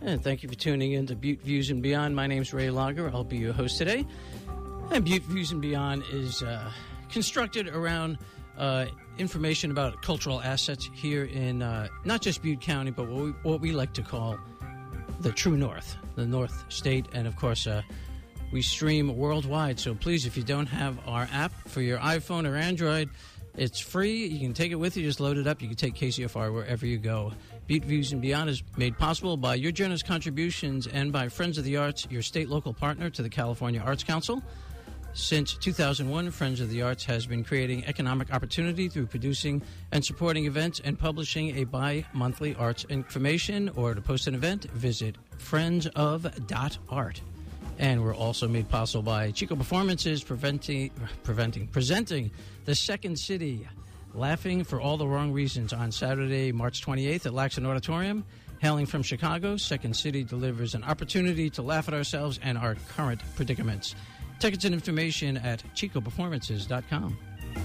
And thank you for tuning in to Butte Views and Beyond. My name's Ray Lager. I'll be your host today. And Butte Views and Beyond is constructed around information about cultural assets here in not just Butte County, but what we like to call the true North, the North State. And, of course, we stream worldwide. So, please, if you don't have our app for your iPhone or Android, it's free. You can take it with you. Just load it up. You can take KCFR wherever you go. Butte Views and Beyond is made possible by your generous contributions and by Friends of the Arts, your state local partner to the California Arts Council. Since 2001, Friends of the Arts has been creating economic opportunity through producing and supporting events and publishing a bi-monthly arts information. Or to post an event, visit friendsof.art. And we're also made possible by Chico Performances, presenting The Second City, Laughing for All the Wrong Reasons on Saturday, March 28th at Laxon Auditorium. Hailing from Chicago, Second City delivers an opportunity to laugh at ourselves and our current predicaments. Tickets and information at chicoperformances.com.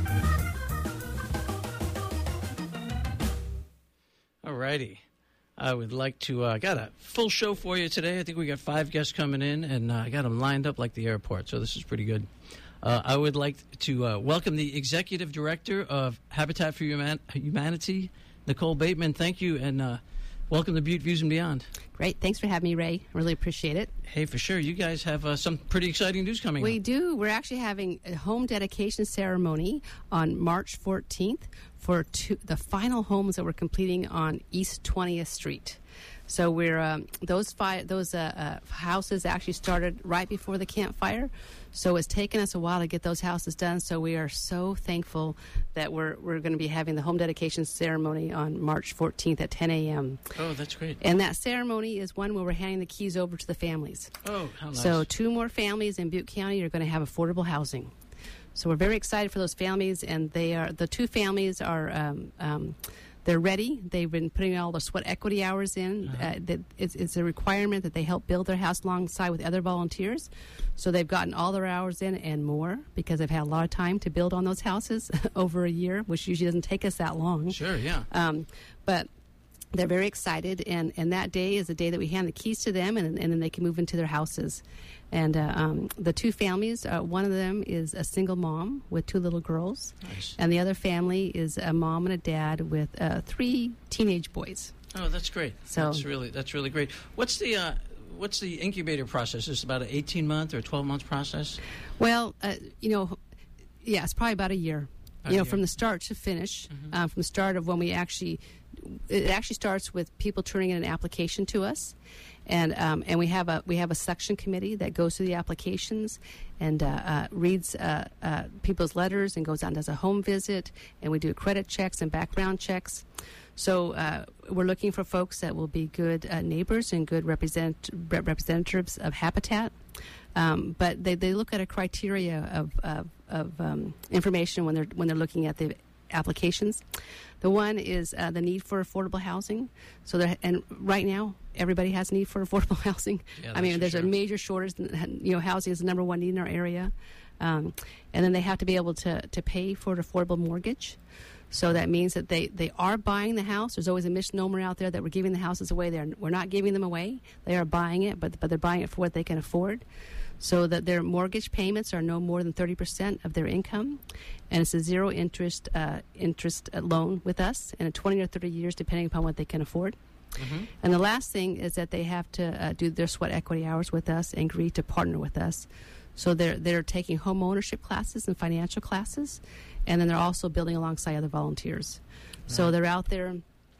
All righty. I would like to, got a full show for you today. I think we got 5 guests coming in, and I got them lined up like the airport, so this is pretty good. I would like to welcome the Executive Director of Habitat for Humanity, Nicole Bateman. Thank you, and welcome to Butte Views and Beyond. Great. Thanks for having me, Ray. I really appreciate it. Hey, for sure. You guys have some pretty exciting news coming up. We do. We're actually having a home dedication ceremony on March 14th for the final homes that we're completing on East 20th Street. So we're those houses actually started right before the campfire. So it's taken us a while to get those houses done. So we are so thankful that we're going to be having the home dedication ceremony on March 14th at 10 a.m. Oh, that's great. And that ceremony is one where we're handing the keys over to the families. Oh, how nice. So 2 more families in Butte County are going to have affordable housing. So we're very excited for those families, and the 2 families are they're ready. They've been putting all the sweat equity hours in. It's a requirement that they help build their house alongside with other volunteers. So they've gotten all their hours in and more because they've had a lot of time to build on those houses over a year, which usually doesn't take us that long. Sure, yeah. But they're very excited, and that day is the day that we hand the keys to them, and then they can move into their houses. And the 2 families, one of them is a single mom with 2 little girls. Nice. And the other family is a mom and a dad with 3 teenage boys. Oh, that's great. So that's really great. What's the incubator process? Is it about an 18-month or 12-month process? Well, it's probably about a year. From the start to finish, from the start of when it actually starts with people turning in an application to us, and we have a selection committee that goes through the applications and reads people's letters and goes out and does a home visit, and we do credit checks and background checks. So we're looking for folks that will be good neighbors and good representatives of Habitat. But they look at a criteria of information when they're looking at the applications. The one is the need for affordable housing. So and right now everybody has a need for affordable housing. Yeah, I mean, there's a major shortage. Housing is the number 1 need in our area, and then they have to be able to pay for an affordable mortgage. So that means that they are buying the house. There's always a misnomer out there that we're giving the houses away. We're not giving them away. They are buying it, but they're buying it for what they can afford. So that their mortgage payments are no more than 30% of their income, and it's a 0 interest loan with us, and a 20 or 30 years depending upon what they can afford. Mm-hmm. And the last thing is that they have to do their sweat equity hours with us and agree to partner with us. So they're taking home ownership classes and financial classes, and then they're also building alongside other volunteers. Right. So they're out there.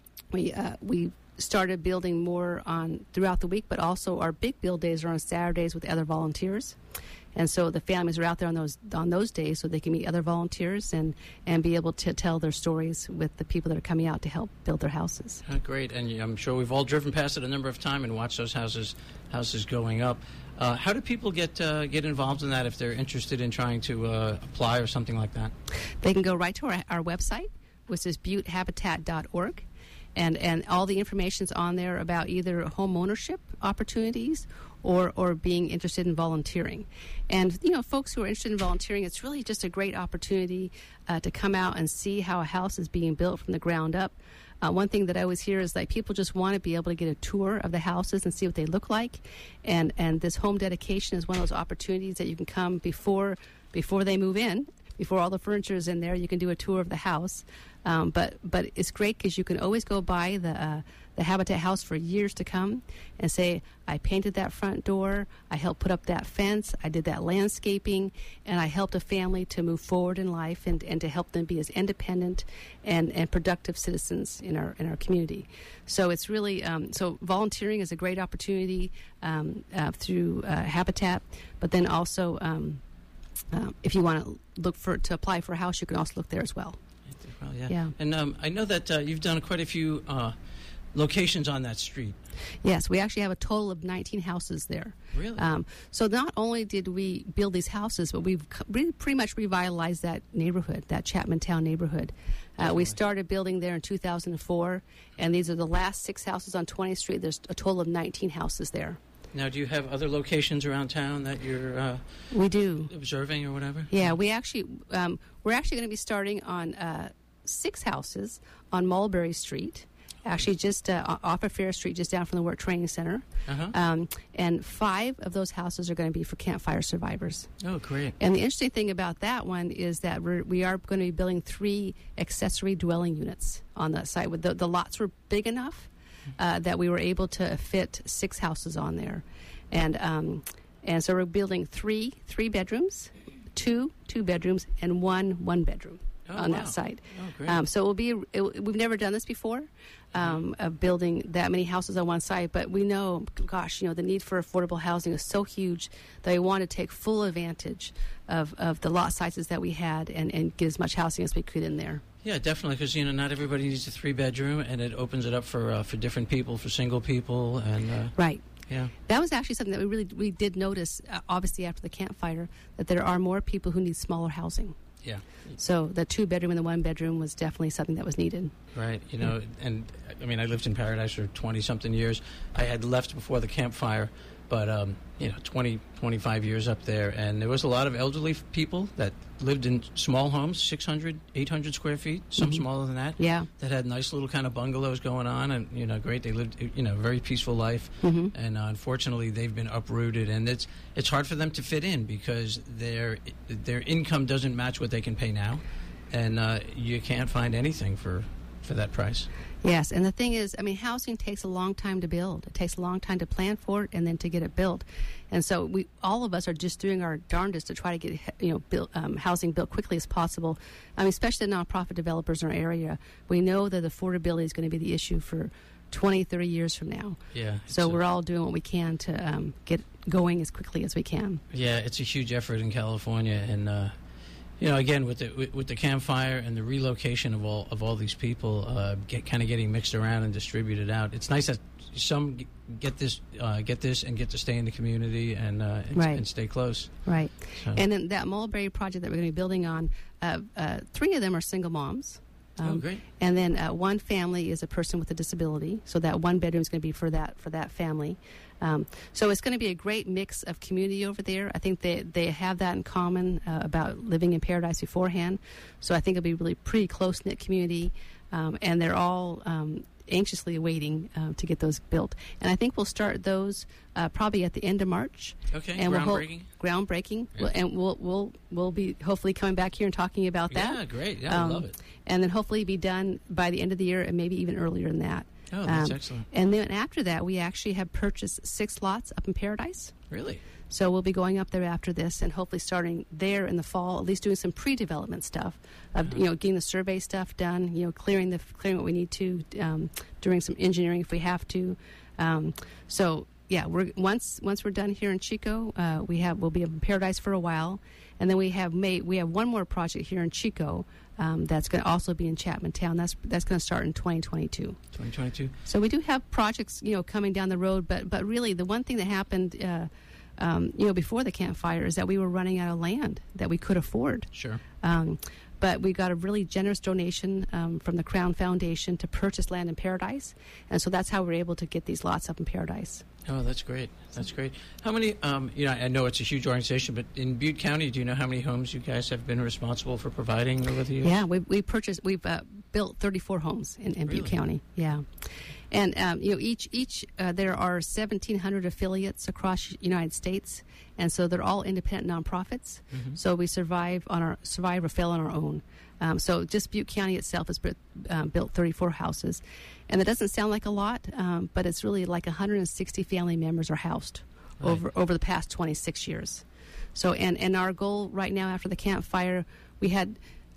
We started building more throughout the week, but also our big build days are on Saturdays with other volunteers. And so the families are out there on those days so they can meet other volunteers and be able to tell their stories with the people that are coming out to help build their houses. Great, and I'm sure we've all driven past it a number of times and watched those houses going up. How do people get involved in that if they're interested in trying to apply or something like that? They can go right to our website, which is buttehabitat.org. And all the information's on there about either home ownership opportunities or being interested in volunteering. And, you know, folks who are interested in volunteering, it's really just a great opportunity to come out and see how a house is being built from the ground up. One thing that I always hear is that people just want to be able to get a tour of the houses and see what they look like. And this home dedication is one of those opportunities that you can come before they move in, before all the furniture is in there. You can do a tour of the house. But it's great because you can always go by the Habitat house for years to come and say, I painted that front door, I helped put up that fence, I did that landscaping, and I helped a family to move forward in life and to help them be as independent and productive citizens in our community. So it's really, so volunteering is a great opportunity through Habitat, but then also if you want to look to apply for a house, you can also look there as well. Well, yeah. And I know that you've done quite a few locations on that street. Yes, we actually have a total of 19 houses there. Really? So not only did we build these houses, but we've pretty much revitalized that neighborhood, that Chapmantown neighborhood. We started building there in 2004, and these are the last 6 houses on 20th Street. There's a total of 19 houses there. Now, do you have other locations around town that you're we do observing or whatever? Yeah, we're actually going to be starting on 6 houses on Mulberry Street, actually just off of Fair Street, just down from the Work Training Center. And 5 of those houses are going to be for campfire survivors. Oh, great. And the interesting thing about that one is that we are going to be building 3 accessory dwelling units on that site. The lots were big enough that we were able to fit 6 houses on there. And so we're building 3 bedrooms, 2 bedrooms, and 1 bedroom on that site. Oh, great. So we've never done this before, of building that many houses on one site, but we know, the need for affordable housing is so huge that we want to take full advantage of the lot sizes that we had and get as much housing as we could in there. Yeah, definitely, because not everybody needs a 3-bedroom, and it opens it up for different people, for single people, and right. Yeah, that was actually something that we did notice. Obviously, after the campfire, that there are more people who need smaller housing. Yeah. So the 2-bedroom and the 1-bedroom was definitely something that was needed. Right. And I mean, I lived in Paradise for 20-something years. I had left before the campfire, but 20, 25 years up there, and there was a lot of elderly people that lived in small homes, 600, 800 square feet, some smaller than that. Yeah. That had nice little kind of bungalows going on, and great. They lived a very peaceful life, and unfortunately they've been uprooted, and it's hard for them to fit in because their income doesn't match what they can pay now, and you can't find anything for that price. Yes, and the thing is, I mean, housing takes a long time to build. It takes a long time to plan for it and then to get it built. And so all of us are just doing our darndest to try to get housing built quickly as possible. I mean, especially the nonprofit developers in our area. We know that affordability is going to be the issue for 20, 30 years from now. Yeah. So we're all doing what we can to get going as quickly as we can. Yeah, it's a huge effort in California, and again, with the campfire and the relocation of all these people, getting mixed around and distributed out. It's nice that some get this and get to stay in the community and stay close. Right. So. And then that Mulberry project that we're going to be building on, 3 of them are single moms. Oh, great. And then 1 family is a person with a disability, so that 1 bedroom is going to be for that family. So it's going to be a great mix of community over there. I think they have that in common about living in Paradise beforehand. So I think it'll be really pretty close-knit community, and they're all anxiously awaiting to get those built. And I think we'll start those probably at the end of March. Okay, and groundbreaking. Groundbreaking, Yeah. And we'll be hopefully coming back here and talking about that. Yeah, great. Yeah, I love it. And then hopefully be done by the end of the year, and maybe even earlier than that. Oh, that's excellent. And then after that, we actually have purchased 6 lots up in Paradise. Really? So we'll be going up there after this, and hopefully starting there in the fall, at least doing some pre-development stuff, getting the survey stuff done, clearing what we need to, doing some engineering if we have to. Once we're done here in Chico, we'll be in Paradise for a while, and then we have one more project here in Chico. That's going to also be in Chapmantown. That's going to start in 2022. 2022. So we do have projects, coming down the road. But really, the one thing that happened, before the campfire is that we were running out of land that we could afford. Sure. But we got a really generous donation from the Crown Foundation to purchase land in Paradise, and so that's how we were able to get these lots up in Paradise. Oh, that's great. That's great. How many, I know it's a huge organization, but in Butte County, do you know how many homes you guys have been responsible for providing over the years? Yeah, we've built 34 homes in Really? Butte County. Yeah. And, there are 1,700 affiliates across the United States, and so they're all independent nonprofits. Mm-hmm. So we survive or fail on our own. So just Butte County itself has built 34 houses. And that doesn't sound like a lot, but it's really like 160 family members are housed Right. over the past 26 years. So, and our goal right now after the campfire, we had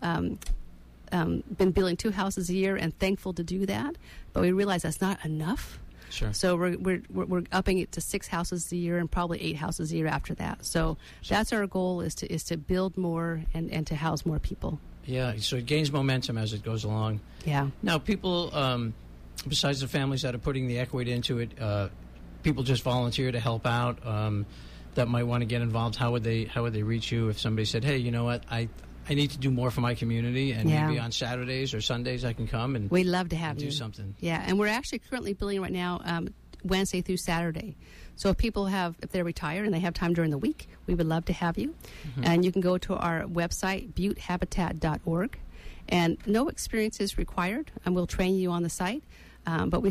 been building 2 houses a year and thankful to do that, but we realized that's not enough. Sure. So we're upping it to 6 houses a year and probably 8 houses a year after that. So that's our goal is to build more and to house more people. Yeah, so it gains momentum as it goes along. Yeah. Now, people, besides the families that are putting the equity into it, people just volunteer to help out that might want to get involved. How would they reach you if somebody said, hey, you know what, I need to do more for my community, and maybe on Saturdays or Sundays I can come and we'd love to have do you something. Yeah, and we're actually currently building right now Wednesday through Saturday. So if they're retired and they have time during the week, we would love to have you. Mm-hmm. And you can go to our website, buttehabitat.org, and no experience is required, and we'll train you on the site. But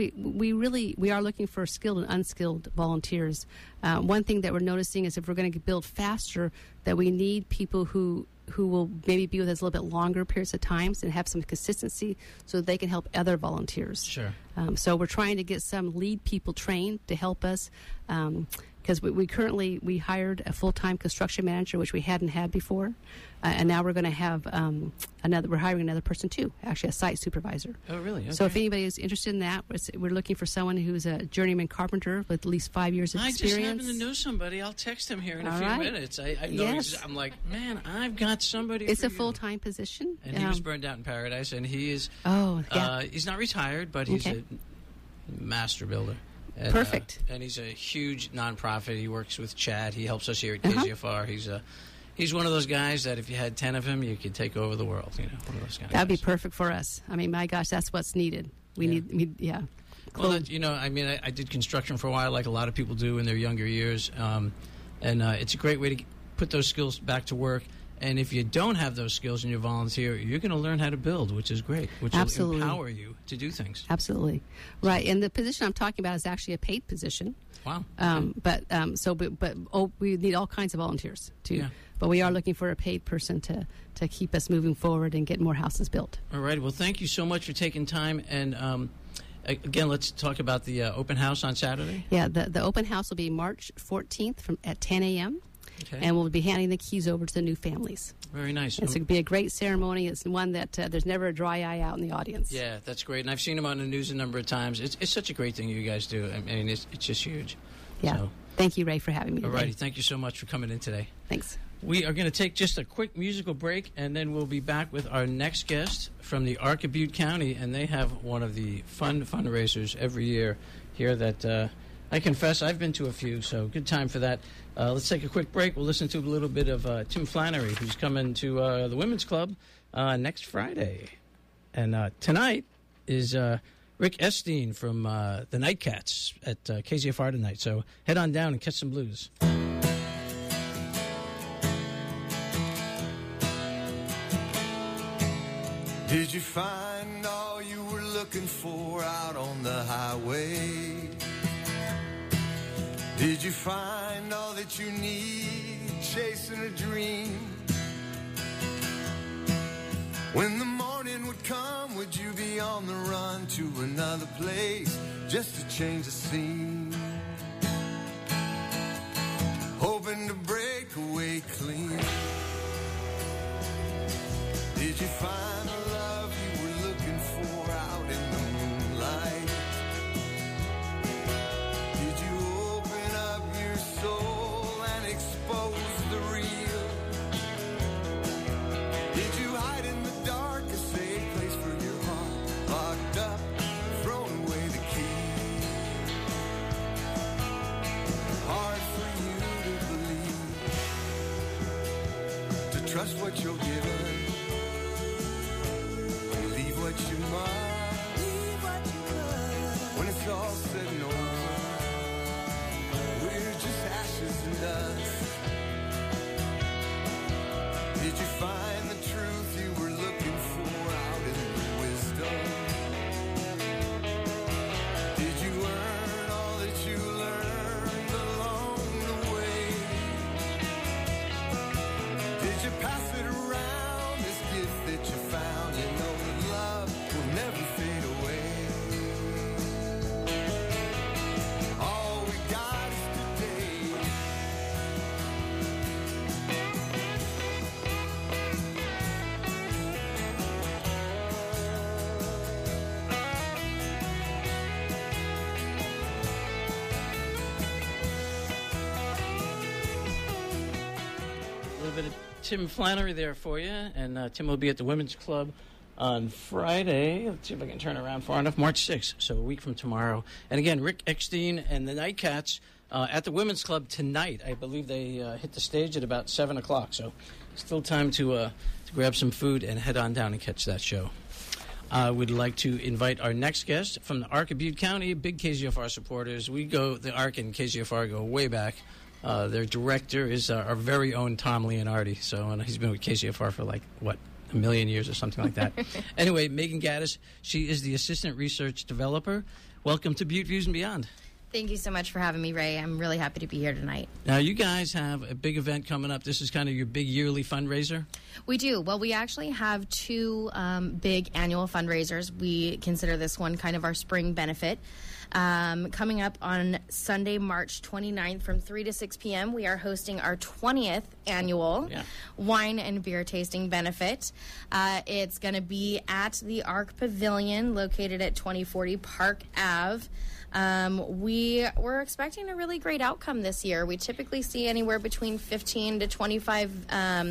we are looking for skilled and unskilled volunteers. One thing that we're noticing is if we're going to build faster, that we need people who will maybe be with us a little bit longer periods of times and have some consistency so they can help other volunteers. Sure. So we're trying to get some lead people trained to help us because we hired a full-time construction manager, which we hadn't had before. And now we're going to have we're hiring another person too, actually a site supervisor. Oh, really? Okay. So if anybody is interested in that, we're looking for someone who's a journeyman carpenter with at least 5 years of experience. I just happen to know somebody. I'll text him here in a few minutes. I know Yes. I'm like, man, I've got somebody It's for a you. full-time position. And he was burned out in paradise, and he is... Oh, yeah. He's not retired, but he's Okay. a master builder. And, Perfect. And he's a huge nonprofit. He works with Chad. He helps us here at KZFR. He's one of those guys that if you had 10 of him, you could take over the world. You know, one of those guys. That'd be perfect for us. I mean, my gosh, that's what's needed. We need. Well, I did construction for a while, like a lot of people do in their younger years, and it's a great way to put those skills back to work. And if you don't have those skills and you volunteer, you're going to learn how to build, which is great, which Absolutely. will empower you to do things. Absolutely. Right. And the position I'm talking about is actually a paid position. Wow. But we need all kinds of volunteers too. Yeah. But we are looking for a paid person to keep us moving forward and get more houses built. All right. Well, thank you so much for taking time. And again, let's talk about the open house on Saturday. Yeah. The open house will be March 14th at 10 a.m. Okay. And we'll be handing the keys over to the new families. Very nice. It's going to be a great ceremony. It's one that there's never a dry eye out in the audience. Yeah, that's great. And I've seen them on the news a number of times. It's such a great thing you guys do. I mean, it's just huge. Yeah. So, thank you, Ray, for having me today. all righty. Thank you so much for coming in today. Thanks. We are going to take just a quick musical break, and then we'll be back with our next guest from the Arc of Butte County, and they have one of the fundraisers every year here that I confess I've been to a few, so good time for that. Let's take a quick break. We'll listen to a little bit of Tim Flannery, who's coming to the Women's Club next Friday. And tonight is Rick Esteen from the Nightcats at KZFR tonight, so head on down and catch some blues. Did you find all you were looking for out on the highway? Did you find all that you need chasing a dream? When the morning would come, would you be on the run to another place just to change the scene? Hoping to break away clean. Did you find the love you were looking for out in the moonlight? Did you open up your soul and expose the real? Did you hide in the dark, a safe place for your heart, locked up, thrown away the key? Hard for you to believe, to trust what you're given. What you must, when it's all said and over. find the truth you were looking for out in the wisdom? Did you learn all that you learned along the way? Did you pass it around, this gift that you found? You know that love will never fade away. All we got is today. A little bit of Tim Flannery there for you, and Tim will be at the Women's Club on Friday. Let's see if I can turn around far enough. March 6th, so a week from tomorrow. And again, Rick Eckstein and the Nightcats at the Women's Club tonight. I believe they hit the stage at about 7 o'clock, so still time to grab some food and head on down and catch that show. I would like to invite our next guest from the Arc of Butte County, big KZFR supporters. The Arc and KZFR go way back. Their director is our very own Tom Leonardi. And he's been with KZFR for a million years or something like that. Anyway, Megan Gaddis, she is the Assistant Research Developer. Welcome to Butte Views and Beyond. Thank you so much for having me, Ray. I'm really happy to be here tonight. Now, you guys have a big event coming up. This is kind of your big yearly fundraiser? We do. Well, we actually have two big annual fundraisers. We consider this one kind of our spring benefit. Coming up on Sunday, March 29th from 3 to 6 p.m., we are hosting our 20th annual wine and beer tasting benefit. It's going to be at the Arc Pavilion located at 2040 Park Ave. We're expecting a really great outcome this year. We typically see anywhere between 15 to 25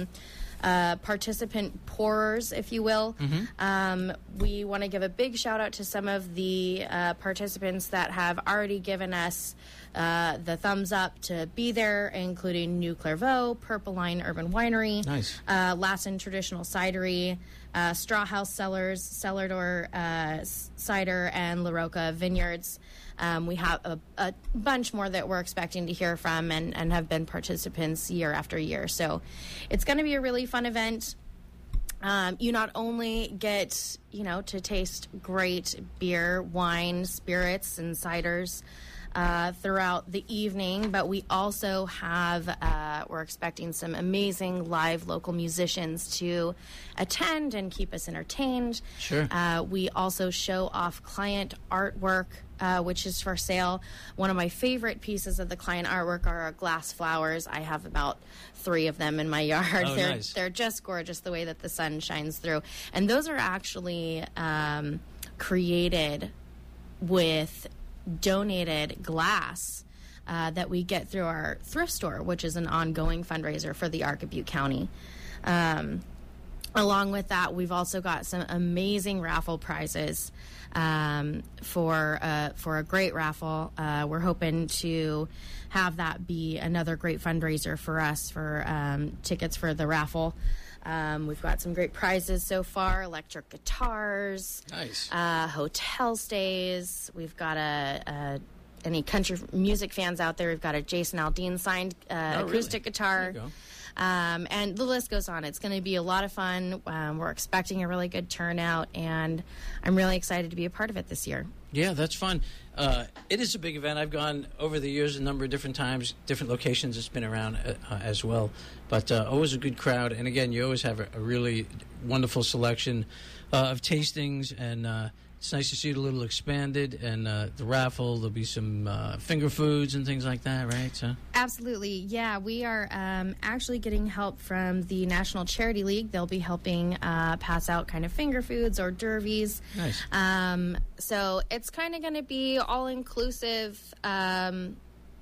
participant pourers, if you will. Mm-hmm. We want to give a big shout out to some of the participants that have already given us the thumbs up to be there, including New Clairvaux, Purple Line Urban Winery, nice. Lassen Traditional Cidery, Straw House Cellars, Cellar Door Cider, and La Roca Vineyards. We have a bunch more that we're expecting to hear from and have been participants year after year. So it's going to be a really fun event. You not only get, to taste great beer, wine, spirits, and ciders throughout the evening, but we also have, we're expecting some amazing live local musicians to attend and keep us entertained. Sure. We also show off client artwork, which is for sale. One of my favorite pieces of the client artwork are our glass flowers. I have about 3 of them in my yard. Oh, nice. They're just gorgeous the way that the sun shines through. And those are actually created with donated glass that we get through our thrift store, which is an ongoing fundraiser for the Arc of Butte County. Along with that, we've also got some amazing raffle prizes for a great raffle. We're hoping to have that be another great fundraiser for us for tickets for the raffle. We've got some great prizes so far: electric guitars, nice, hotel stays. We've got any country music fans out there, we've got a Jason Aldean signed acoustic guitar. There you go. And the list goes on. It's going to be a lot of fun. We're expecting a really good turnout, and I'm really excited to be a part of it this year. Yeah, that's fun. It is a big event. I've gone over the years a number of different times, different locations it's been around as well. But always a good crowd. And again, you always have a really wonderful selection of tastings, and it's nice to see it a little expanded. And the raffle, there'll be some finger foods and things like that, right? So. Absolutely. Yeah, we are actually getting help from the National Charity League. They'll be helping pass out kind of finger foods or derbies. Nice. So it's kind of going to be all-inclusive, upon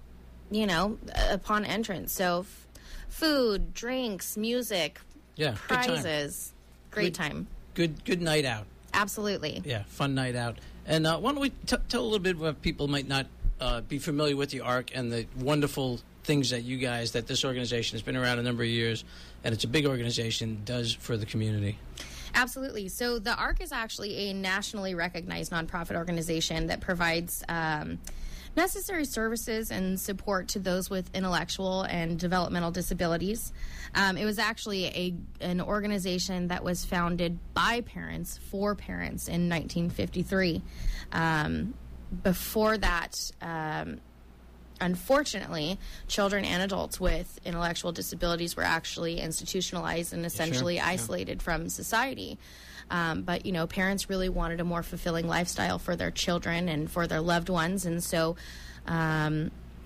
entrance. So food, drinks, music, prizes. Great time. Good night out. Absolutely. Yeah, fun night out. And why don't we tell a little bit what people might not be familiar with the ARC and the wonderful things that this organization has been around a number of years, and it's a big organization, does for the community. Absolutely. So the ARC is actually a nationally recognized nonprofit organization that provides necessary services and support to those with intellectual and developmental disabilities. It was actually an organization that was founded by parents for parents in 1953. Before that, unfortunately, children and adults with intellectual disabilities were actually institutionalized and essentially isolated from society. But, parents really wanted a more fulfilling lifestyle for their children and for their loved ones. And so, after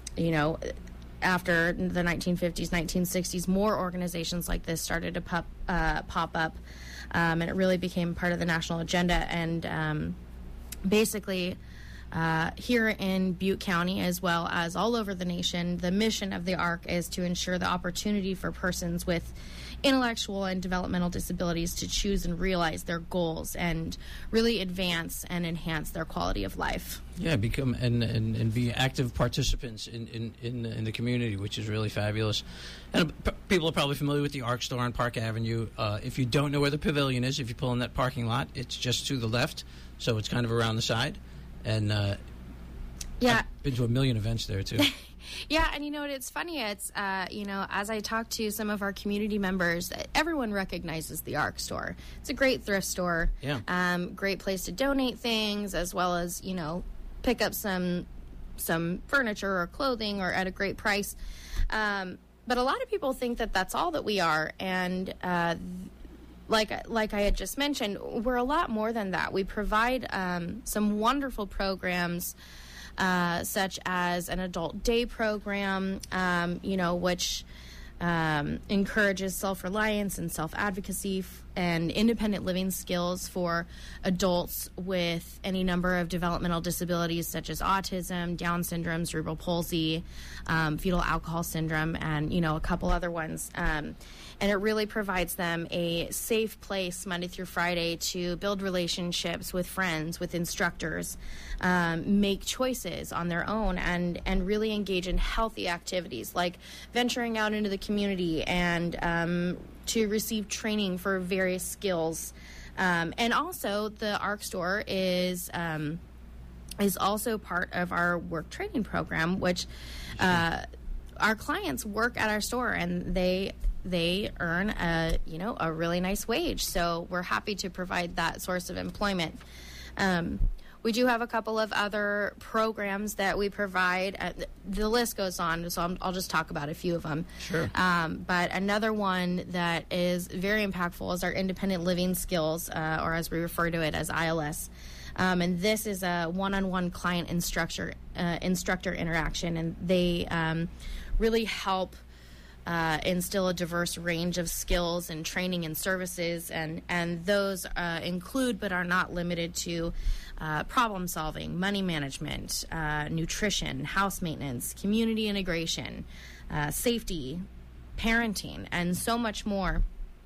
the 1950s, 1960s, more organizations like this started to pop up. And it really became part of the national agenda. And basically, here in Butte County, as well as all over the nation, the mission of the ARC is to ensure the opportunity for persons with intellectual and developmental disabilities to choose and realize their goals and really advance and enhance their quality of life. Yeah, become and be active participants in the community, which is really fabulous. And people are probably familiar with the ARC store on Park Avenue. If you don't know where the pavilion is, if you pull in that parking lot, it's just to the left, so it's kind of around the side. And I've been to a million events there too. Yeah, and it's funny. It's as I talk to some of our community members, everyone recognizes the ARC store. It's a great thrift store. Yeah. Great place to donate things, as well as pick up some furniture or clothing, or at a great price. But a lot of people think that that's all that we are, and like I had just mentioned, we're a lot more than that. We provide some wonderful programs, such as an adult day program, which encourages self-reliance and self-advocacy and independent living skills for adults with any number of developmental disabilities, such as autism, Down syndrome, cerebral palsy, fetal alcohol syndrome, and a couple other ones. And it really provides them a safe place Monday through Friday to build relationships with friends, with instructors, make choices on their own, and really engage in healthy activities like venturing out into the community and to receive training for various skills. And also the ARC store is also part of our work training program, which our clients work at our store, and they earn a really nice wage. So we're happy to provide that source of employment. We do have a couple of other programs that we provide. The list goes on, so I'll just talk about a few of them. Sure. But another one that is very impactful is our independent living skills, or as we refer to it as ILS. And this is a one-on-one client instructor interaction, and they really help instill a diverse range of skills and training and services, and those include but are not limited to problem solving, money management, nutrition, house maintenance, community integration, safety, parenting, and so much more.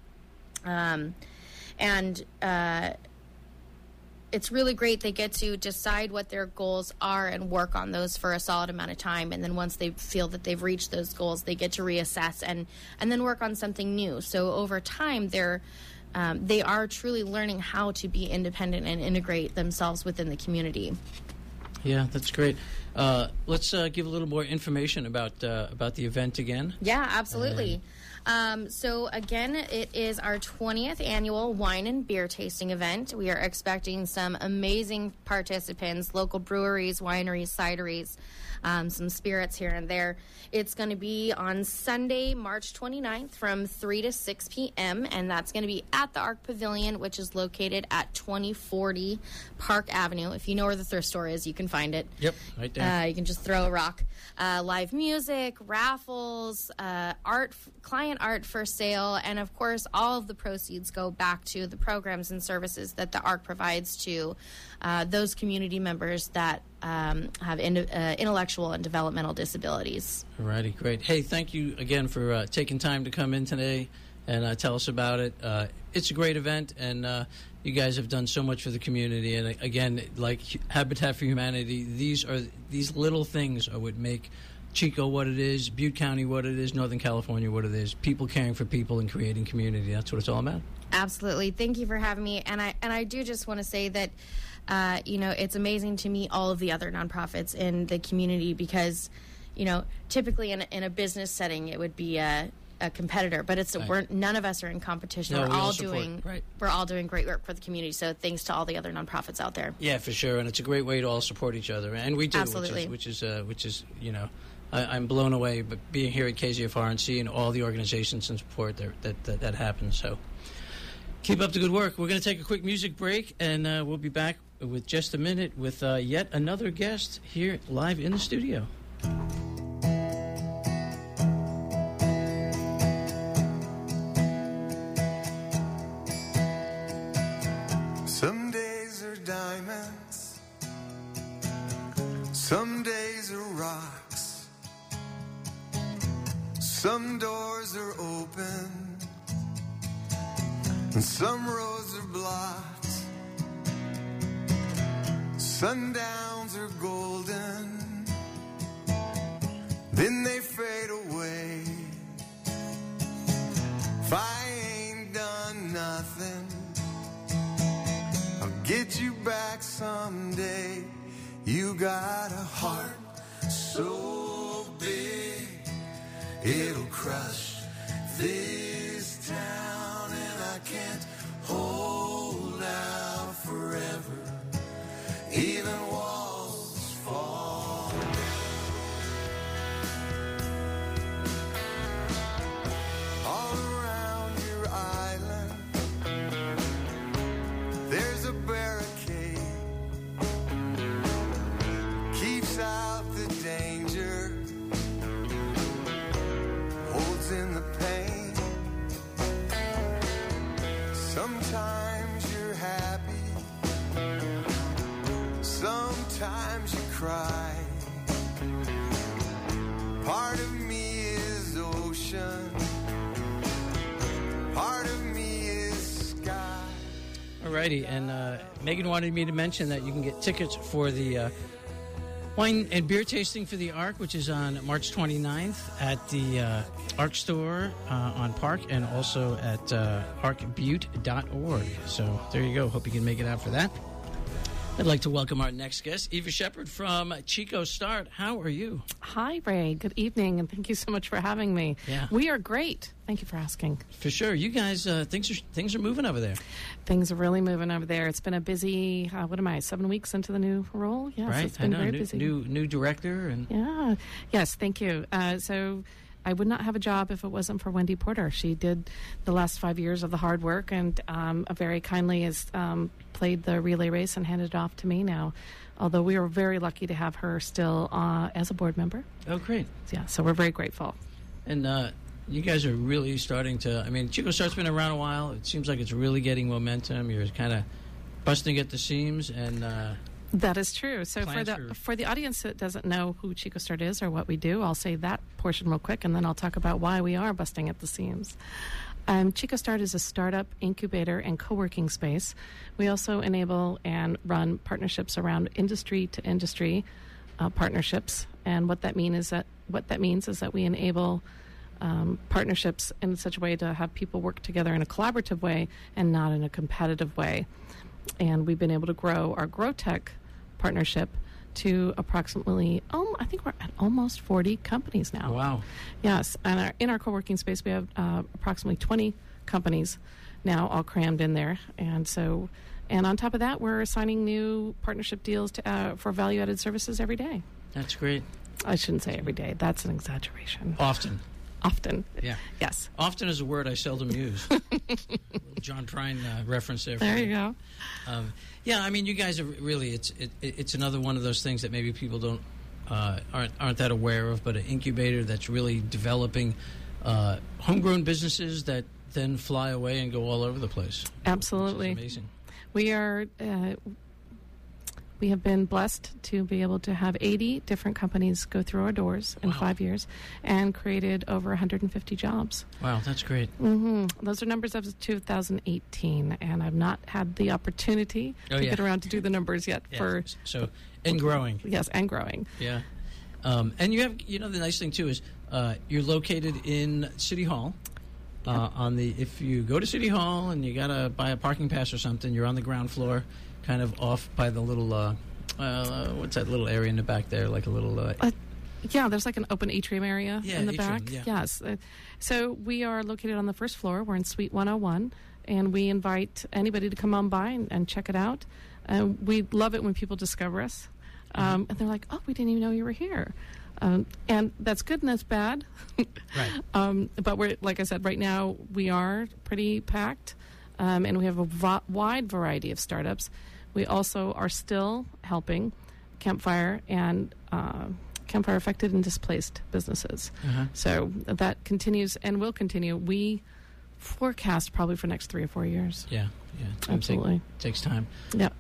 It's really great. They get to decide what their goals are and work on those for a solid amount of time. And then once they feel that they've reached those goals, they get to reassess and then work on something new. So over time, they are truly learning how to be independent and integrate themselves within the community. Yeah, that's great. Let's give a little more information about the event again. Yeah, absolutely. So again, it is our 20th annual wine and beer tasting event. We are expecting some amazing participants, local breweries, wineries, cideries, some spirits here and there. It's going to be on Sunday, March 29th from 3 to 6 p.m., and that's going to be at the ARC Pavilion, which is located at 2040 Park Avenue. If you know where the thrift store is, you can find it. Yep, right there. You can just throw a rock. Live music, raffles, client art for sale, and of course all of the proceeds go back to the programs and services that the ARC provides to those community members that have intellectual and developmental disabilities. Alrighty, great. Hey, thank you again for taking time to come in today and tell us about it. It's a great event, and you guys have done so much for the community. And again, like Habitat for Humanity, these little things are what make Chico what it is, Butte County what it is, Northern California what it is. People caring for people and creating community. That's what it's all about. Absolutely. Thank you for having me. And I do just want to say that it's amazing to meet all of the other nonprofits in the community because, typically in a business setting, it would be a competitor, but none of us are in competition. No, we're all all doing great work for the community. So thanks to all the other nonprofits out there. Yeah, for sure, and it's a great way to all support each other, and we do. Absolutely. which is I'm blown away, but being here at KZFR and seeing all the organizations and support that happens. So keep up the good work. We're going to take a quick music break, and we'll be back with just a minute with yet another guest here live in the studio. Some days are diamonds, some days are rocks, some doors are open, and some roads are blocked. Sundowns are golden, then they fade away. If I ain't done nothing, I'll get you back someday. You got a heart so big, it'll crush this town, and I can't hold out forever, even walls fall down. All around your island, there's a barricade, keeps out the danger, holds in the pain. Sometimes you're happy, sometimes you cry. Part of me is ocean, part of me is sky. Alrighty, and Megan wanted me to mention that you can get tickets for the wine and beer tasting for the Ark, which is on March 29th at the Ark store on Park, and also at arkbutte.org. So there you go. Hope you can make it out for that. I'd like to welcome our next guest, Eva Shepard from Chico Start. How are you? Hi, Ray. Good evening, and thank you so much for having me. Yeah. We are great. Thank you for asking. For sure. You guys, things are moving over there. Things are really moving over there. It's been a busy, 7 weeks into the new role? Yes, right? It's been very busy. New director. And Yeah. Yes, thank you. So I would not have a job if it wasn't for Wendy Porter. She did the last 5 years of the hard work, and very kindly has played the relay race and handed it off to me now, although we are very lucky to have her still as a board member. Oh, great. Yeah, so we're very grateful. And you guys are really starting to, Chico Start's been around a while. It seems like it's really getting momentum. You're kind of busting at the seams, and that is true. So plans for the audience that doesn't know who Chico Start is or what we do, I'll say that portion real quick, and then I'll talk about why we are busting at the seams. Chico Start is a startup incubator and co-working space. We also enable and run partnerships around industry-to-industry partnerships, and what that means is that we enable partnerships in such a way to have people work together in a collaborative way and not in a competitive way. And we've been able to grow our GrowTech partnership to approximately, I think we're at almost 40 companies now. Wow. Yes, and in our co-working space, we have approximately 20 companies now all crammed in there. And on top of that, we're signing new partnership deals for value-added services every day. That's great. I shouldn't say every day. That's an exaggeration. Often. Yeah. Yes. Often is a word I seldom use. John Prine reference there. There you go. You guys are really, it's another one of those things that maybe people aren't that aware of, but an incubator that's really developing homegrown businesses that then fly away and go all over the place. Absolutely. Which is amazing. We are. We have been blessed to be able to have 80 different companies go through our doors in 5 years and created over 150 jobs. Wow, that's great. Mm-hmm. Those are numbers of 2018, and I've not had the opportunity to get around to do the numbers yet. And growing. Yes, and growing. Yeah. And you have, the nice thing, too, is you're located in City Hall. If you go to City Hall and you gotta buy a parking pass or something, you're on the ground floor, kind of off by the little what's that little area in the back there, like a little. Yeah, there's like an open atrium area in the atrium, back. yeah. Yes. So we are located on the first floor. We're in Suite 101, and we invite anybody to come on by and check it out. We love it when people discover us. And they're like, oh, we didn't even know you were here. And that's good and that's bad. Right. But we're, like I said, right now we are pretty packed, and we have a wide variety of startups. We also are still helping Campfire and Campfire affected and displaced businesses. So that continues and will continue. We forecast probably for the next 3 or 4 years. Yeah. Absolutely. Takes time. Yeah.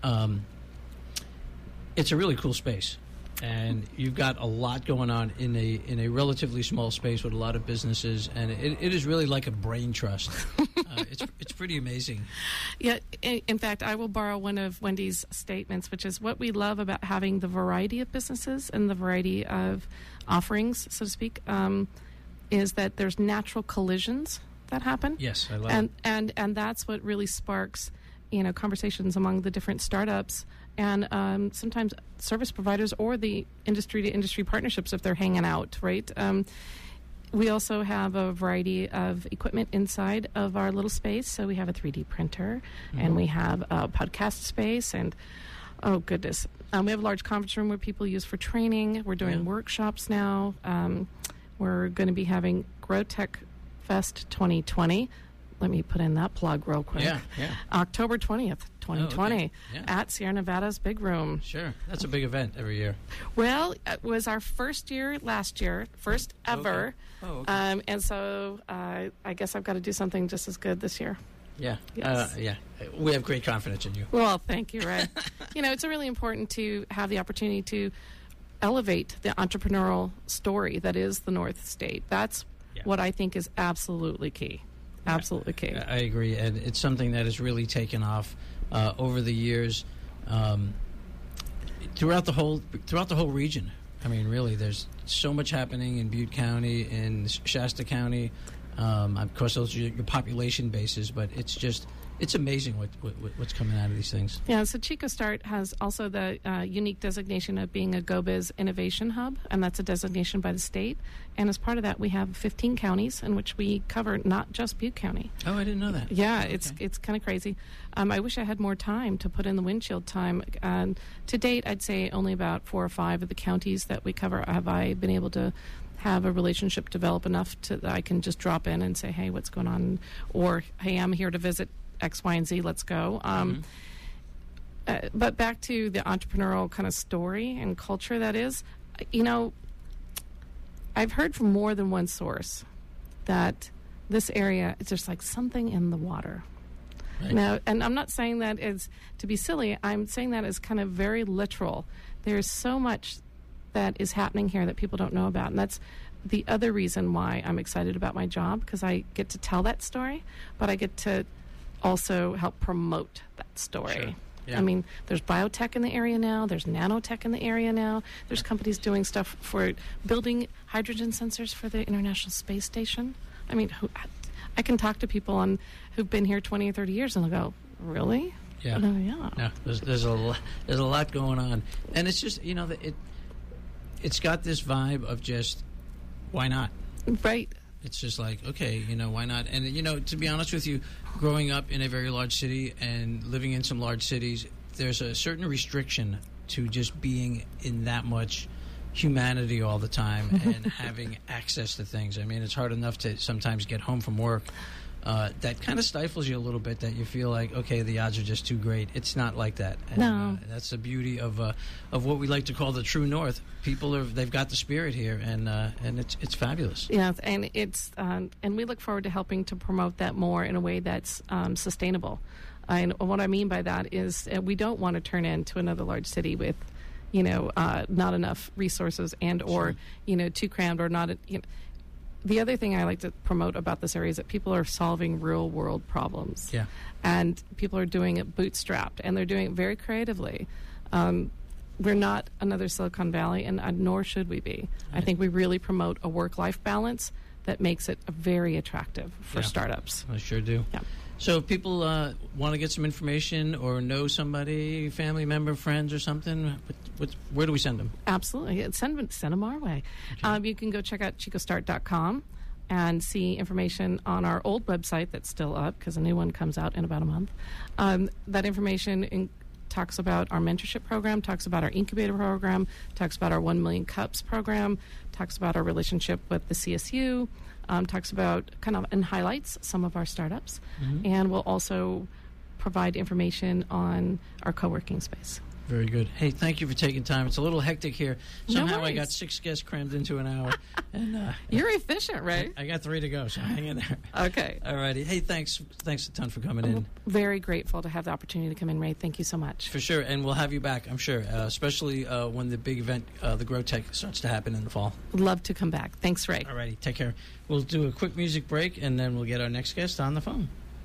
It's a really cool space, and you've got a lot going on in a relatively small space with a lot of businesses, and it is really like a brain trust. It's pretty amazing. Yeah. In fact, I will borrow one of Wendy's statements, which is what we love about having the variety of businesses and the variety of offerings, so to speak, is that there's natural collisions that happen. Yes, I love it. And that's what really sparks, conversations among the different startups and sometimes service providers or the industry-to-industry partnerships if they're hanging out, right? We also have a variety of equipment inside of our little space. So we have a 3D printer, and we have a podcast space, and oh goodness, we have a large conference room where people use for training. We're doing workshops now. We're going to be having GrowTech Fest 2020. Let me put in that plug real quick. Yeah. October 20th, 2020, at Sierra Nevada's Big Room. Sure. That's a big event every year. Well, it was our first year last year, first ever. Okay. Oh, okay. And so I guess I've got to do something just as good this year. Yeah. Yes. We have great confidence in you. Well, thank you, Ray. It's really important to have the opportunity to elevate the entrepreneurial story that is the North State. That's what I think is absolutely key. Absolutely key. I agree, and it's something that has really taken off over the years throughout the whole region. I mean, really, there's so much happening in Butte County, in Shasta County. Of course, those are your population bases, but it's amazing what's coming out of these things. Yeah, so ChicoStart has also the unique designation of being a GoBiz Innovation Hub, and that's a designation by the state. And as part of that, we have 15 counties in which we cover not just Butte County. Oh, I didn't know that. Yeah, Okay. it's kind of crazy. I wish I had more time to put in the windshield time. To date, I'd say only about 4 or 5 of the counties that we cover have I been able to have a relationship develop enough that I can just drop in and say, hey, what's going on? Or, hey, I'm here to visit X, Y, and Z, let's go. But back to the entrepreneurial kind of story and culture that is, I've heard from more than one source that this area is just like something in the water. Right. Now, and I'm not saying that as to be silly. I'm saying that as kind of very literal. There's so much that is happening here that people don't know about, and that's the other reason why I'm excited about my job, because I get to tell that story, but I get to also help promote that story. Sure. Yeah. I mean, there's biotech in the area now. There's nanotech in the area now. There's companies doing stuff for building hydrogen sensors for the International Space Station. I mean, I can talk to people who've been here 20 or 30 years, and they'll go, really? Yeah. Yeah. No, there's a lot going on, and it's just it's got this vibe of just why not? Right. It's just like, okay, why not? And, to be honest with you, growing up in a very large city and living in some large cities, there's a certain restriction to just being in that much humanity all the time and having access to things. I mean, it's hard enough to sometimes get home from work. That kind of stifles you a little bit, that you feel like, okay, the odds are just too great. It's not like that. And, No. That's the beauty of what we like to call the true North. They've got the spirit here, and it's fabulous. Yeah, and it's and we look forward to helping to promote that more in a way that's sustainable. And what I mean by that is we don't want to turn into another large city with, not enough resources or too crammed or not. The other thing I like to promote about this area is that people are solving real world problems. Yeah. And people are doing it bootstrapped, and they're doing it very creatively. We're not another Silicon Valley, and nor should we be. Right. I think we really promote a work-life balance that makes it very attractive for startups. I sure do. Yeah. So if people want to get some information or know somebody, family member, friends or something, where do we send them? Absolutely. Send them our way. Okay. You can go check out chicostart.com and see information on our old website that's still up because a new one comes out in about a month. That information talks about our mentorship program, talks about our incubator program, talks about our 1 Million Cups program, talks about our relationship with the CSU, talks about and highlights some of our startups, and we'll also provide information on our co-working space. Very good. Hey, thank you for taking time. It's a little hectic here. Somehow No I worries. got 6 guests crammed into an hour. And You're efficient, Ray. I got 3 to go, so hang in there. Okay. All righty. Hey, thanks a ton for coming in. Very grateful to have the opportunity to come in, Ray. Thank you so much. For sure, and we'll have you back, I'm sure, especially when the big event, the Grow Tech, starts to happen in the fall. Love to come back. Thanks, Ray. All righty. Take care. We'll do a quick music break, and then we'll get our next guest on the phone.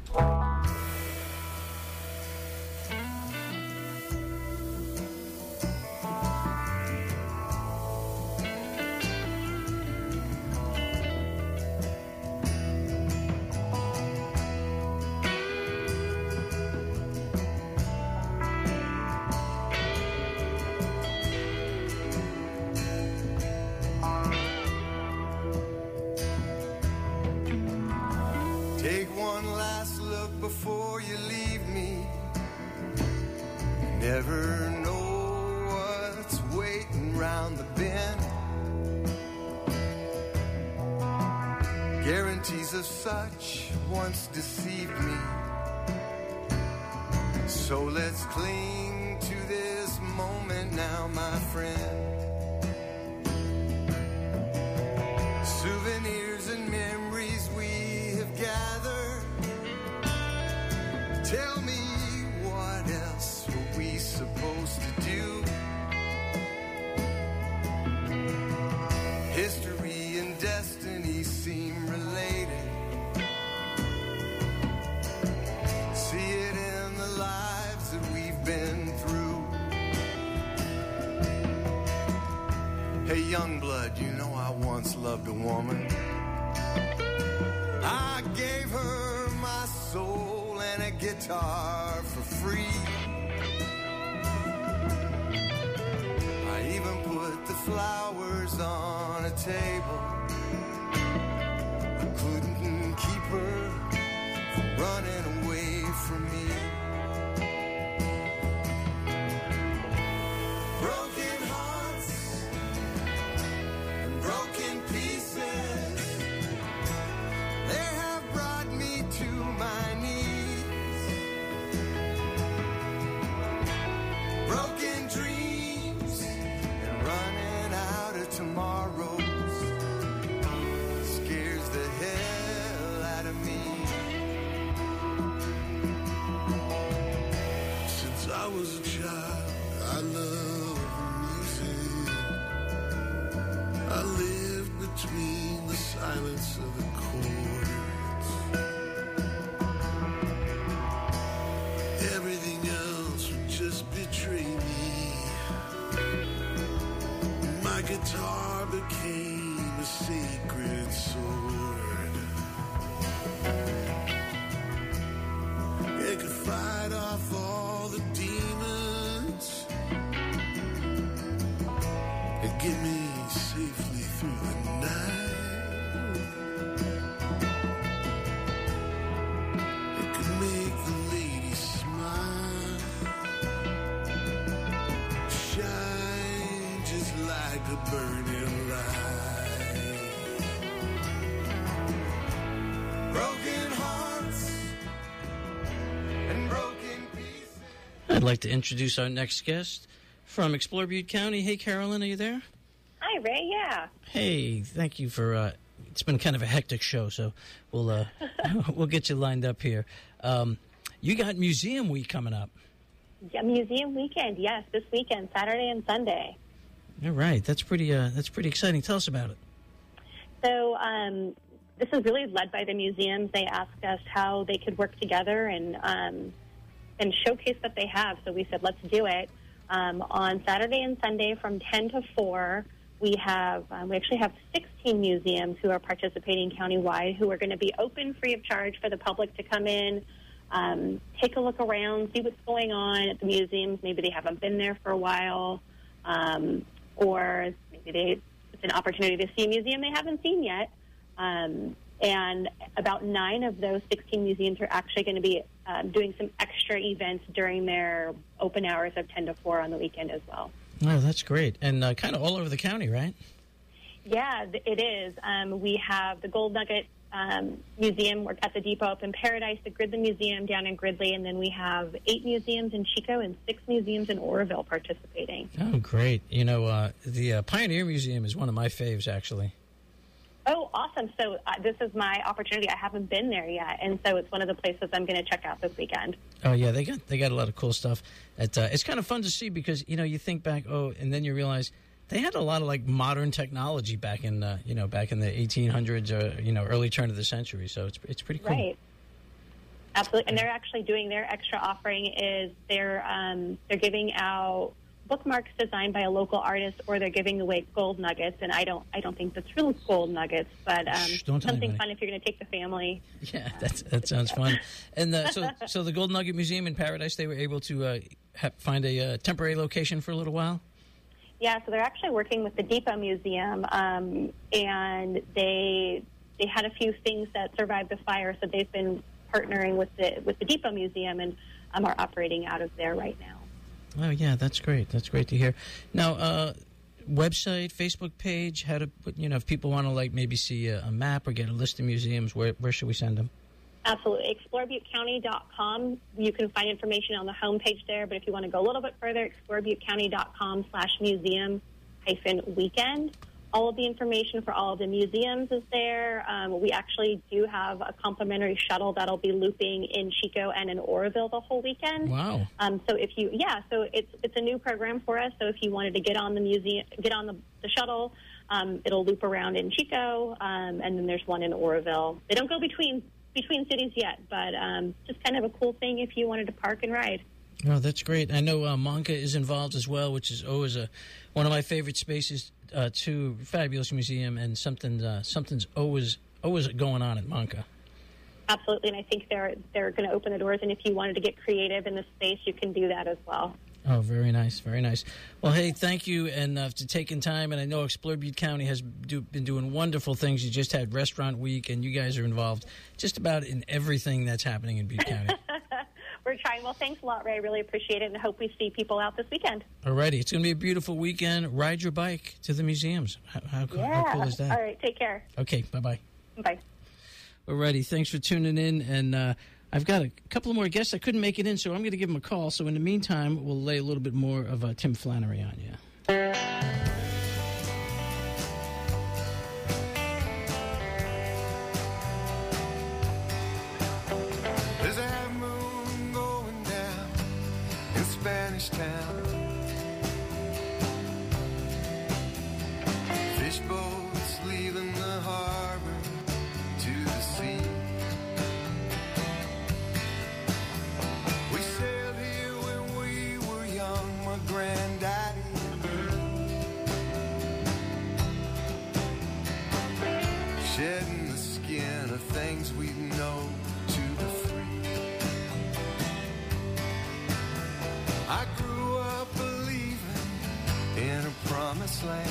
Take one last look before you leave me. Never know what's waiting round the bend. Guarantees of such once deceived me. So let's cling to this moment now, my friend. Souvenirs and memories we have gathered. Tell me, what else were we supposed to do? History and destiny seem related. See it in the lives that we've been through. Hey, young blood, you know I once loved a woman. I gave her my soul and a guitar for free. I even put the flowers on a table. I couldn't keep her from running away from me. Broken hearts and broken pieces, they have brought me to my knees. Broken dreams and running out of tomorrows scares the hell out of me. Since I was a child, I love music. I lived between the silence of the chords. Everything else would just betray me. My guitar became a sacred sword. It could fight off all the demons and get me safely through the night. It could make the ladies smile, shine just like a burning light. Broken hearts and broken pieces. I'd like to introduce our next guest from Explore Butte County. Hey, Carolyn, are you there? Hi, Ray. Yeah. Hey, thank you for. It's been kind of a hectic show, so we'll we'll get you lined up here. You got Museum Week coming up. Yeah, Museum Weekend. Yes, this weekend, Saturday and Sunday. All right, that's pretty exciting. Tell us about it. So this is really led by the museums. They asked us how they could work together and showcase what they have. So we said, let's do it. On Saturday and Sunday from 10 to 4, we actually have 16 museums who are participating countywide who are going to be open free of charge for the public to come in, take a look around, see what's going on at the museums. Maybe they haven't been there for a while, or maybe it's an opportunity to see a museum they haven't seen yet. And about 9 of those 16 museums are actually going to be doing some extra events during their open hours of 10 to 4 on the weekend as well. Oh, that's great. And kind of all over the county, right? Yeah, it is. We have the Gold Nugget Museum at the Depot up in Paradise, the Gridley Museum down in Gridley, and then we have 8 museums in Chico and 6 museums in Oroville participating. Oh, great. You know, the Pioneer Museum is one of my faves, actually. Oh, awesome. So this is my opportunity. I haven't been there yet, and so it's one of the places I'm going to check out this weekend. Oh, yeah, they got a lot of cool stuff. It's kind of fun to see because, you know, you think back, and then you realize they had a lot of, like, modern technology back in the 1800s or, early turn of the century. So it's pretty cool. Right. Absolutely. And they're actually doing their extra offering is they're giving out bookmarks designed by a local artist, or they're giving away gold nuggets. And I don't think that's real gold nuggets, but something fun if you're going to take the family. Yeah, that sounds fun. And so the Gold Nugget Museum in Paradise, they were able to find a temporary location for a little while. Yeah, so they're actually working with the Depot Museum, and they had a few things that survived the fire, so they've been partnering with the Depot Museum and are operating out of there right now. Oh, yeah, that's great. That's great to hear. Now, website, Facebook page, how to, if people want to, like, maybe see a map or get a list of museums, where should we send them? Absolutely. ExploreButteCounty.com. You can find information on the homepage there, but if you want to go a little bit further, ExploreButteCounty.com/museum-weekend. All of the information for all of the museums is there. We actually do have a complimentary shuttle that'll be looping in Chico and in Oroville the whole weekend. Wow. So it's a new program for us. So if you wanted to get on the shuttle, it'll loop around in Chico, and then there's one in Oroville. They don't go between cities yet, but just kind of a cool thing if you wanted to park and ride. Oh, that's great. I know Monca is involved as well, which is always one of my favorite spaces, too. Fabulous museum, and something's always going on at Monca. Absolutely, and I think they're going to open the doors, and if you wanted to get creative in the space, you can do that as well. Oh, very nice, very nice. Well, hey, thank you and for taking time. And I know Explore Butte County has been doing wonderful things. You just had Restaurant Week, and you guys are involved just about in everything that's happening in Butte County. We're trying. Well, thanks a lot, Ray. I really appreciate it, and I hope we see people out this weekend. All righty. It's going to be a beautiful weekend. Ride your bike to the museums. How cool is that? All right, take care. Okay, bye-bye. Bye. All righty. Thanks for tuning in, and I've got a couple of more guests. I couldn't make it in, so I'm going to give them a call. So in the meantime, we'll lay a little bit more of Tim Flannery on you. There's a half moon going down in Spanish Town. Fish boats leaving the harbor to the sea. We sailed here when we were young, my granddaddy and me. Shedding the skin of things we know to be free. I grew up believing in a promised land.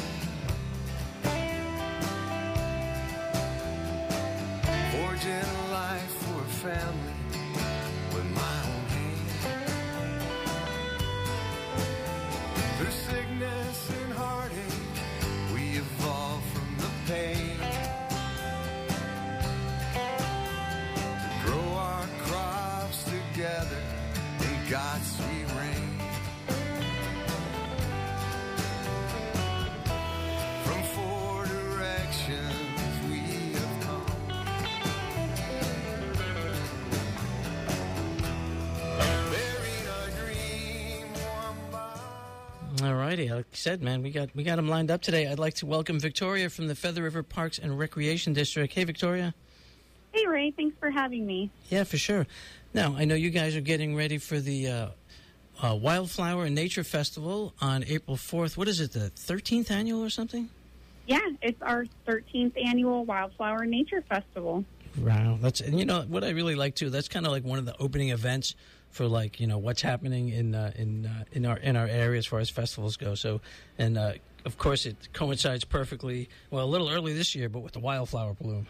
Forging a life for a family with my own hand. Through sickness and heartache, we evolved from the pain. To grow our crops together in God's sweet rain. From 4 directions we have come. Buried our dream one by. All righty. Like I said, man, we got them lined up today. I'd like to welcome Victoria from the Feather River Parks and Recreation District. Hey, Victoria. Hey, Ray. Thanks for having me. Yeah, for sure. Now, I know you guys are getting ready for the Wildflower and Nature Festival on April 4th. What is it, the 13th annual or something? Yeah, it's our 13th annual Wildflower Nature Festival. Wow, and you know what I really like too. That's kind of like one of the opening events for like what's happening in our area as far as festivals go. So, and of course it coincides perfectly. Well, a little early this year, but with the wildflower bloom.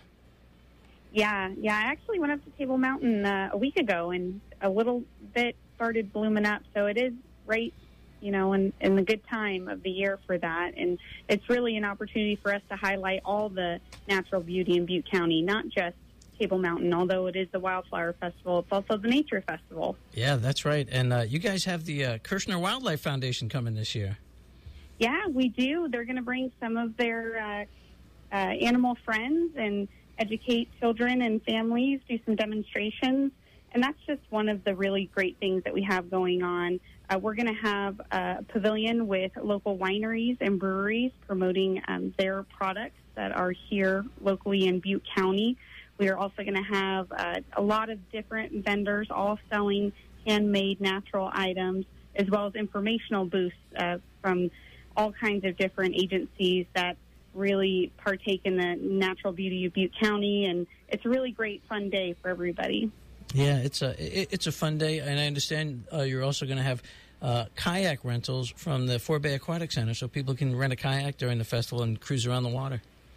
Yeah. I actually went up to Table Mountain a week ago, and a little bit started blooming up. So it is right, in the good time of the year for that. And it's really an opportunity for us to highlight all the natural beauty in Butte County, not just Table Mountain. Although it is the Wildflower Festival, it's also the Nature Festival. Yeah, that's right. And you guys have the Kirshner Wildlife Foundation coming this year. Yeah, we do. They're going to bring some of their animal friends and educate children and families, do some demonstrations. And that's just one of the really great things that we have going on. We're going to have a pavilion with local wineries and breweries promoting their products that are here locally in Butte County. We are also going to have a lot of different vendors all selling handmade natural items, as well as informational booths from all kinds of different agencies that really partake in the natural beauty of Butte County. And it's a really great, fun day for everybody. Yeah, it's a fun day, and I understand you're also going to have kayak rentals from the Fort Bay Aquatic Center, so people can rent a kayak during the festival and cruise around the water.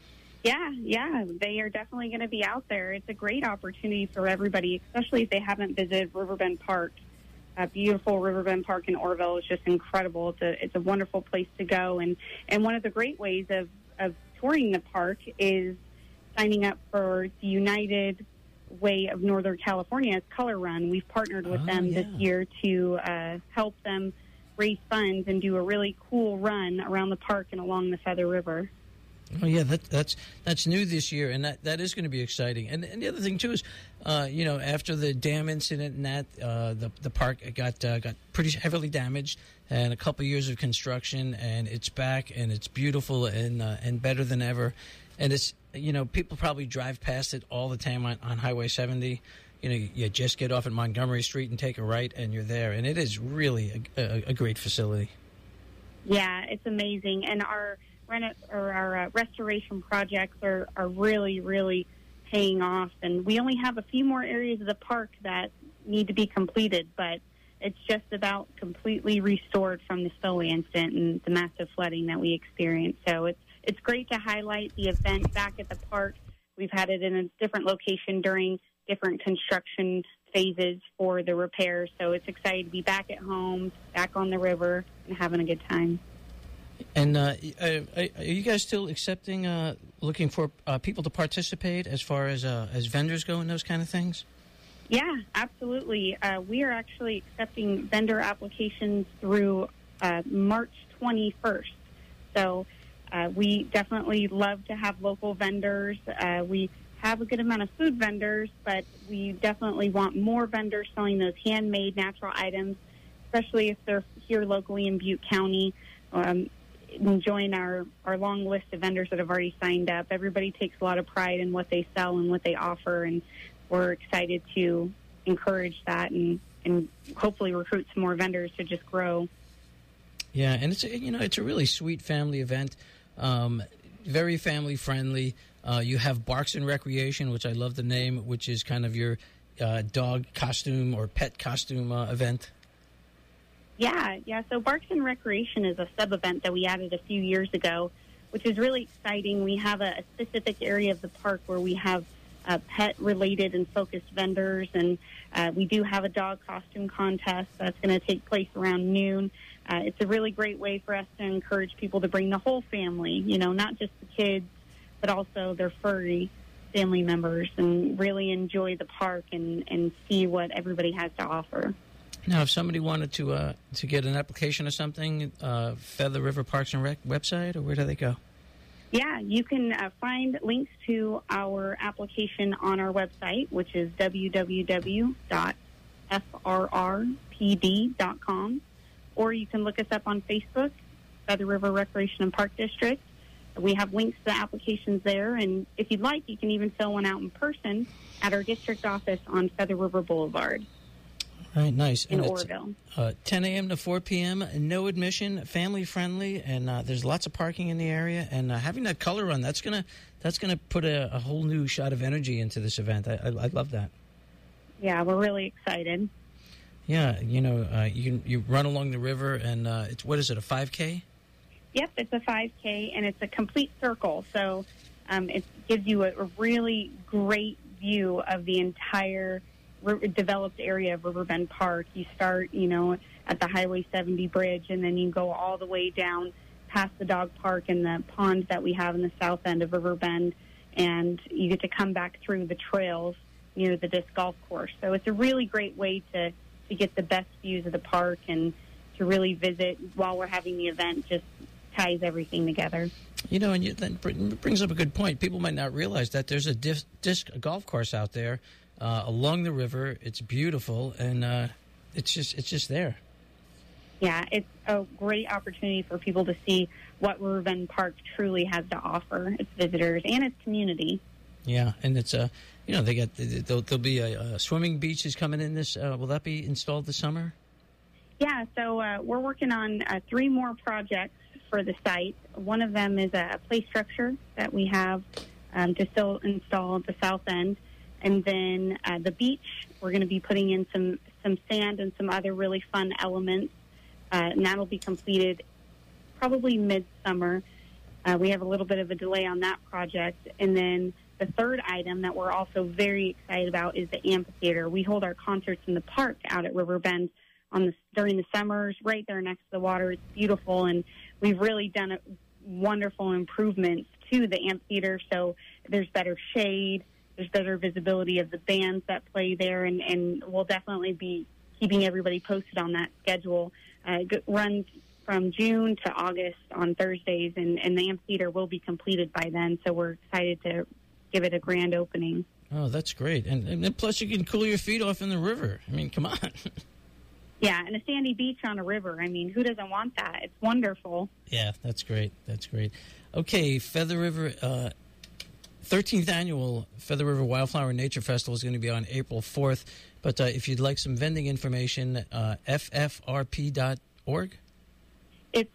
Yeah, they are definitely going to be out there. It's a great opportunity for everybody, especially if they haven't visited Riverbend Park. Beautiful Riverbend Park in Orville is just incredible. It's a wonderful place to go, and one of the great ways of touring the park is signing up for the United Way of Northern California's Color Run. We've partnered with them this year to help them raise funds and do a really cool run around the park and along the Feather River. Oh yeah, that's new this year, and that is going to be exciting. And the other thing too is, after the dam incident and that the park got pretty heavily damaged, and a couple years of construction, and it's back and it's beautiful and better than ever. And it's people probably drive past it all the time on Highway 70. You just get off at Montgomery Street and take a right, and you're there. And it is really a great facility. Yeah, it's amazing, and our restoration projects are really, really paying off. And we only have a few more areas of the park that need to be completed, but it's just about completely restored from the spillway incident and the massive flooding that we experienced. So it's great to highlight the event back at the park. We've had it in a different location during different construction phases for the repairs. So it's exciting to be back at home, back on the river, and having a good time. And are you guys still accepting, looking for people to participate as far as vendors go and those kind of things? Yeah, absolutely. We are actually accepting vendor applications through March 21st. So we definitely love to have local vendors. We have a good amount of food vendors, but we definitely want more vendors selling those handmade natural items, especially if they're here locally in Butte County. Join our long list of vendors that have already signed up. Everybody takes a lot of pride in what they sell and what they offer, and we're excited to encourage that and hopefully recruit some more vendors to just grow. Yeah, and it's a really sweet family event, very family friendly. You have Barks and Recreation, which I love the name, which is kind of your dog costume or pet costume event. Yeah. So Barks and Recreation is a sub-event that we added a few years ago, which is really exciting. We have a specific area of the park where we have pet-related and focused vendors, and we do have a dog costume contest that's going to take place around noon. It's a really great way for us to encourage people to bring the whole family, not just the kids, but also their furry family members, and really enjoy the park and see what everybody has to offer. Now, if somebody wanted to get an application or something, Feather River Parks and Rec website, or where do they go? Yeah, you can find links to our application on our website, which is www.frrpd.com, or you can look us up on Facebook, Feather River Recreation and Park District. We have links to the applications there, and if you'd like, you can even fill one out in person at our district office on Feather River Boulevard. All right, nice. in And Oroville. 10 a.m. to 4 p.m., no admission, family-friendly, and there's lots of parking in the area. And having that color run, that's gonna put a whole new shot of energy into this event. I love that. Yeah, we're really excited. Yeah, you run along the river, and it's, what is it, a 5K? Yep, it's a 5K, and it's a complete circle. So it gives you a really great view of the entire developed area of Riverbend Park. You start, at the Highway 70 bridge, and then you go all the way down past the dog park and the ponds that we have in the south end of Riverbend, and you get to come back through the trails near the disc golf course. So it's a really great way to get the best views of the park and to really visit while we're having the event. Just ties everything together. And that brings up a good point. People might not realize that there's a disc golf course out there along the river. It's beautiful, and it's just there. Yeah, it's a great opportunity for people to see what Riverbend Park truly has to offer its visitors and its community. Yeah, and it's there'll be a swimming beaches coming in this. Will that be installed this summer? Yeah, so we're working on 3 more projects for the site. One of them is a play structure that we have to still install at the south end. And then the beach, we're going to be putting in some sand and some other really fun elements. And that'll be completed probably midsummer. We have a little bit of a delay on that project. And then the third item that we're also very excited about is the amphitheater. We hold our concerts in the park out at Riverbend during the summers, right there next to the water. It's beautiful, and we've really done wonderful improvements to the amphitheater. So there's better shade, there's better visibility of the bands that play there, and we'll definitely be keeping everybody posted on that schedule. It runs from June to August on Thursdays, and the amphitheater will be completed by then. So we're excited to give it a grand opening. Oh, that's great. And plus you can cool your feet off in the river. I mean, come on. Yeah, and a sandy beach on a river. I mean, who doesn't want that? It's wonderful. Yeah, that's great. That's great. Okay, Feather River, 13th Annual Feather River Wildflower Nature Festival is going to be on April 4th. But if you'd like some vending information, ffrp.org? It's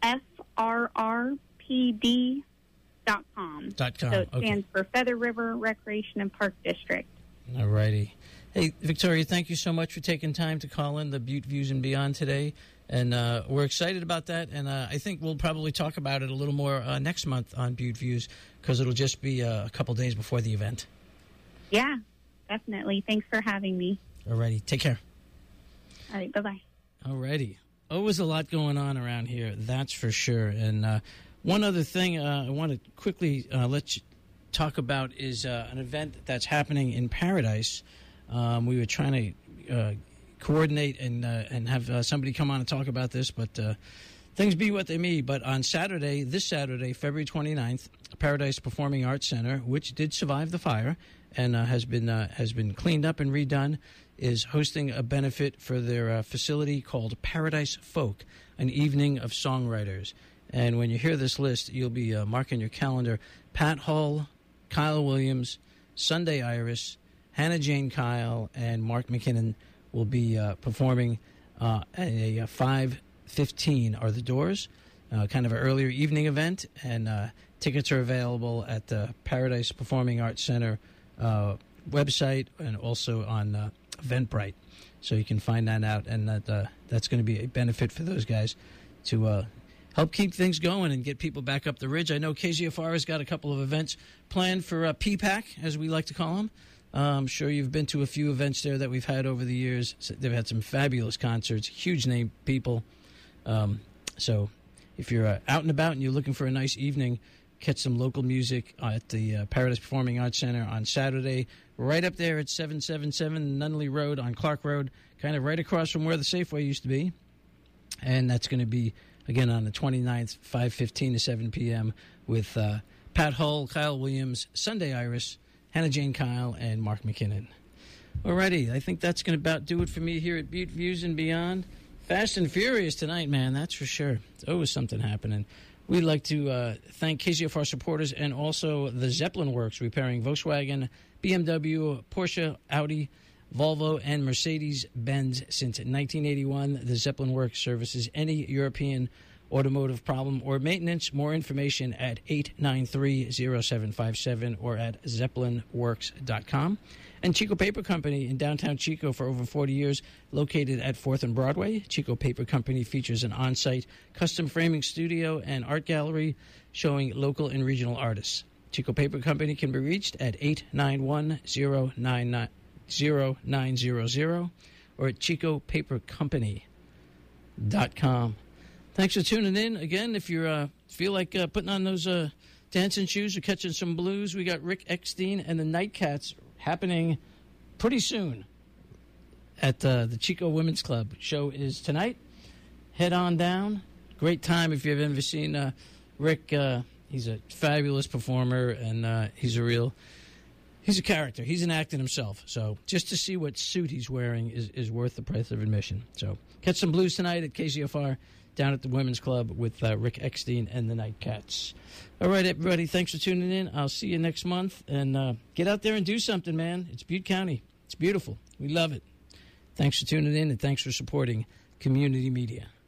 FRRPD.com. So it stands for Feather River Recreation and Park District. All righty. Hey, Victoria, thank you so much for taking time to call in the Butte Views and Beyond today. And we're excited about that. And I think we'll probably talk about it a little more next month on Butte Views, because it'll just be a couple days before the event. Yeah, definitely. Thanks for having me. All righty. Take care. All right. Bye-bye. All righty. Always a lot going on around here, that's for sure. And one other thing I want to quickly let you talk about is an event that's happening in Paradise. We were trying to coordinate and have somebody come on and talk about this, but things be what they may. But on Saturday, this Saturday, February 29th, Paradise Performing Arts Center, which did survive the fire and has been cleaned up and redone, is hosting a benefit for their facility called Paradise Folk, an evening of songwriters. And when you hear this list, you'll be marking your calendar. Pat Hull, Kyle Williams, Sunday Iris, Hannah Jane Kyle, and Mark McKinnon will be performing at a 5:15 are the doors, kind of an earlier evening event, and tickets are available at the Paradise Performing Arts Center website and also on Eventbrite. So you can find that out, and that's going to be a benefit for those guys to help keep things going and get people back up the ridge. I know KZFR has got a couple of events planned for PPAC, as we like to call them. I'm sure you've been to a few events there that we've had over the years. They've had some fabulous concerts, huge name people. So if you're out and about and you're looking for a nice evening, catch some local music at the Paradise Performing Arts Center on Saturday, right up there at 777 Nunley Road on Clark Road, kind of right across from where the Safeway used to be. And that's going to be, again, on the 29th, 5:15 to 7 p.m. with Pat Hull, Kyle Williams, Sunday Iris, Hannah Jane Kyle, and Mark McKinnon. Alrighty, I think that's going to about do it for me here at Butte Views and Beyond. Fast and furious tonight, man, that's for sure. There's always something happening. We'd like to thank KZFR supporters and also the Zeppelin Works, repairing Volkswagen, BMW, Porsche, Audi, Volvo, and Mercedes-Benz since 1981. The Zeppelin Works services any European automotive problem or maintenance. More information at 893-0757 or at zeppelinworks.com. And Chico Paper Company in downtown Chico for over 40 years, located at 4th and Broadway. Chico Paper Company features an on-site custom framing studio and art gallery showing local and regional artists. Chico Paper Company can be reached at 891-0900 or at chicopapercompany.com. Thanks for tuning in. Again, if you feel like putting on those dancing shoes or catching some blues, we got Rick Eckstein and the Nightcats happening pretty soon at the Chico Women's Club. Show is tonight. Head on down. Great time if you've ever seen Rick. He's a fabulous performer, and he's a character. He's an actor himself. So just to see what suit he's wearing is worth the price of admission. So catch some blues tonight at KZFR down at the Women's Club with Rick Eckstein and the Nightcats. All right, everybody, thanks for tuning in. I'll see you next month. And get out there and do something, man. It's Butte County. It's beautiful. We love it. Thanks for tuning in, and thanks for supporting community media.